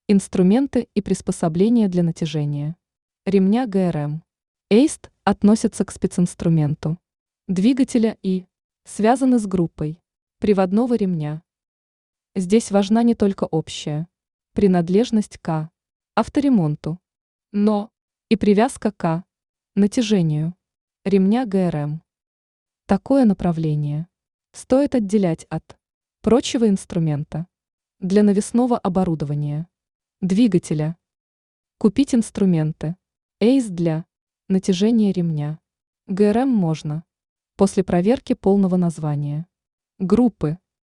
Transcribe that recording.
Инструменты и приспособления для натяжения ремня ГРМ. ЭЙСТ относится к специнструменту двигателя и связаны с группой приводного ремня. Здесь важна не только общая принадлежность к авторемонту, но и привязка к натяжению ремня ГРМ. Такое направление стоит отделять от прочего инструмента для навесного оборудования двигателя. Купить инструменты ЭЙС для натяжения ремня ГРМ можно после проверки полного названия группы